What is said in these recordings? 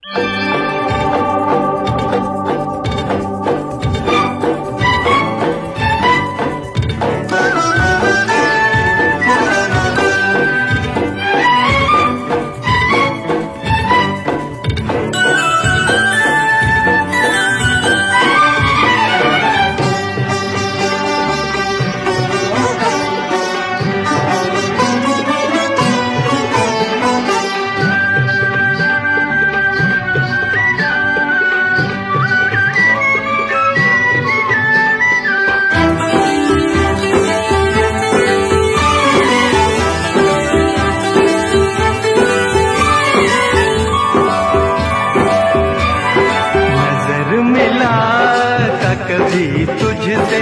कभी तुझसे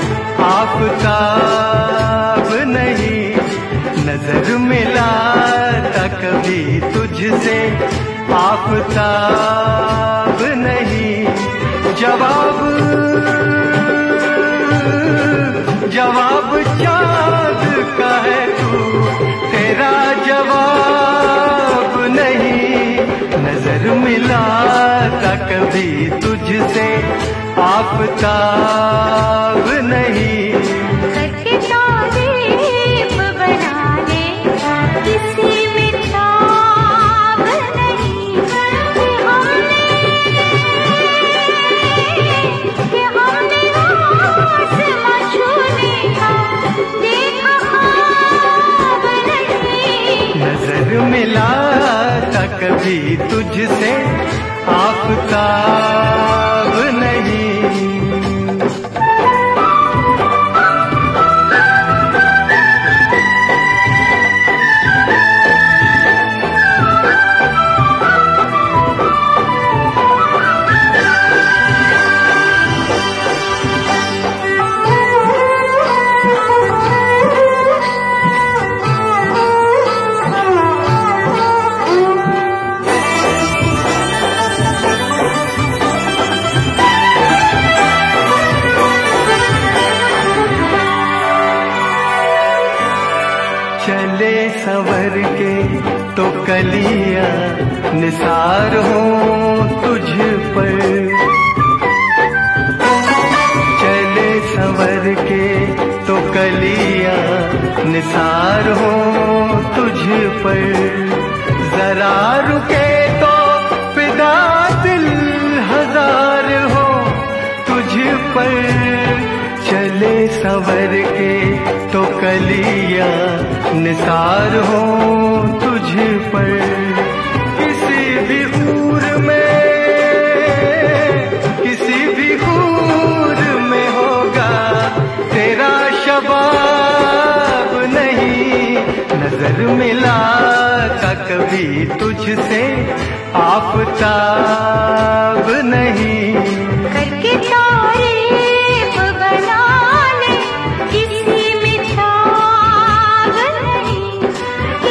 आफताब नहीं, नजर मिलाता कभी तुझसे आफताब नहीं। जवाब जवाब चाँद का है तू, तेरा जवाब नहीं। नजर मिलाता कभी तुझसे आफताब नहीं। करके तारीफ बना ले किसी में ताब नहीं। कि हमने आसमां छूने का देखा ख्वाब नहीं। नजर मिलाता कभी तुझसे आफताब नहीं। चले संवर के तो कलियां निसार हो तुझ पर, चले संवर के तो कलियां निसार हो तुझ पर। जरा रुके तो फिदा दिल हजार हो तुझ पर। चले संवर के तो कलियां निसार हो तुझ पर। किसी भी हूर में, किसी भी हूर में होगा तेरा शबाब नहीं। नजर मिलाता कभी तुझसे आफताब नहीं। करके तारीफ बना ले किसी में ताब नहीं। कि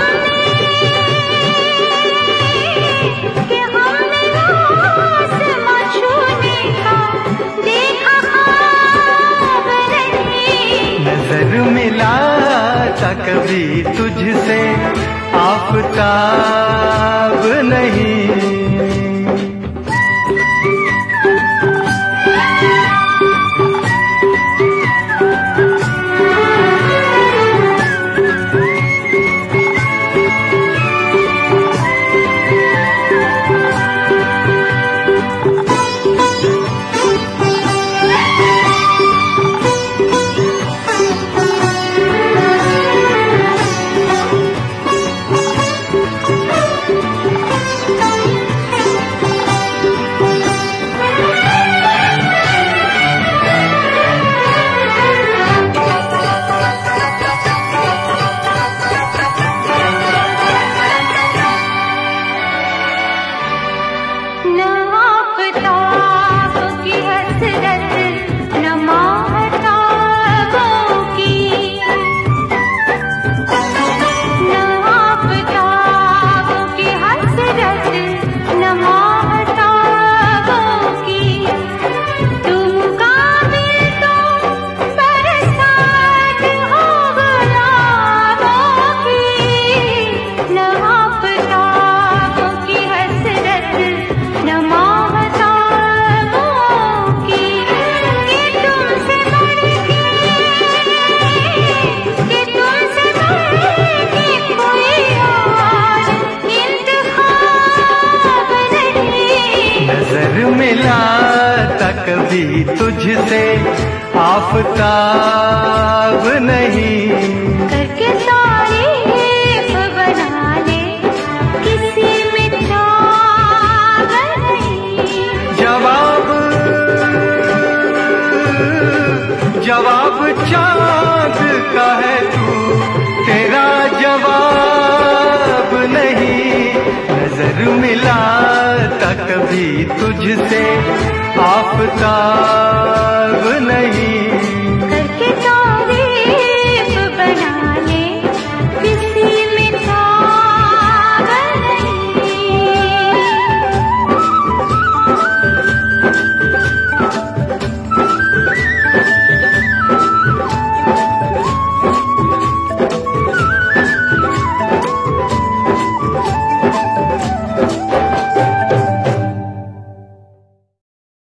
हमने आसमां छूने का देखा ख्वाब नहीं। नजर मिलाता कभी तुझसे आफताब नहीं। कभी तुझसे आफताब नहीं। करके तारीफ बना ले किसी में ताब नहीं। जवाब चाँद का है तू, तेरा जवाब नहीं। नजर मिलाता कभी तुझसे आफताब नहीं।